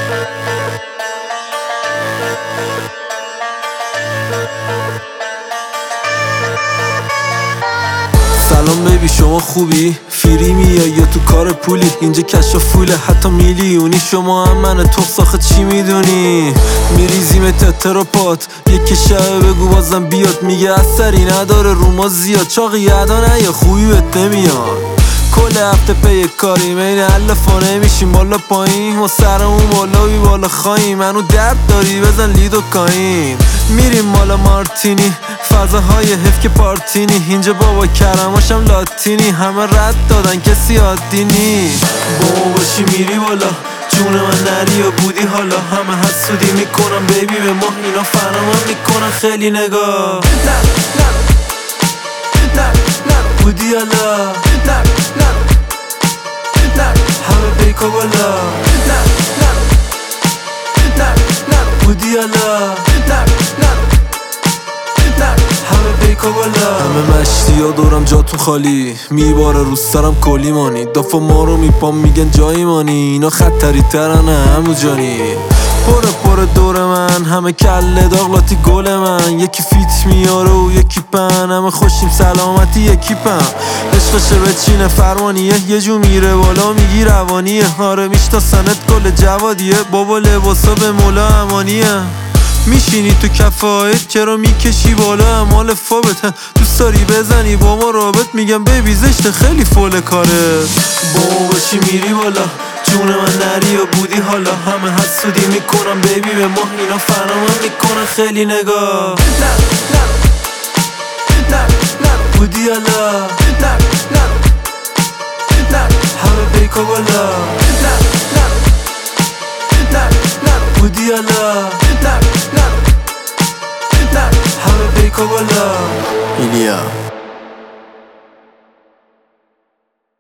سلام بیبی شما خوبی؟ فیری میای یا تو کار پولی؟ اینجا کشف فوله حتی میلیونی. شما هم من تخص آخه چی میدونی؟ میریزیم تتر و پات یکی شبه بگو بازم بیاد. میگه اثری نداره رو ما زیاد چاقی ادا نه یا خوبی بهت نمیاد. کل هفته پی کاریم این علفا نمیشیم بالا پایین و سرمون بالا بی بالا خواهیم. منو درد داری بزن لید و کاین. میریم مالا مارتینی فضاهای حف که پارتینی. اینجا بابا کرماشم لاتینی همه رد دادن کسی عادی نی. با ما باشی میری بالا جون من نری یا بودی حالا. همه حسودی میکنم بیبی به ما اینا فرامون میکنن خیلی نگاه. نه بودی حالا همه بیکا بالا. نه بودی حالا همه بیکا بالا. همه مشتی ها دورم جاتون خالی میباره رو سرم کلی مانی. دافا ما رو میپام میگن جایی مانی. اینا خطری ترنه همو جانی. پره دور من همه کله داغلاتی گل من. یکی فیت میاره و یکی پن همه خوشیم سلامتی یکی پن. عشقشه به چینه فرمانیه یه جو میره بالا میگی روانیه. آره میشناسنت گل جوادیه بابا لباسا به مولا امانیه. میشینی تو کفایت چرا میکشی بالا امال فابت. دوست داری بزنی با ما رابط میگم بیبی زشته خیلی فول کاره. با ما باشی میری بالا جون من نری یا بودی حالا. همه حسودی میکنم بیبی به ما اینا فرامون میکنن خیلی نگاه. نه بودی حالا همه بیکا بالا. نه بودی حالا همه بیکا بالا. ایلیا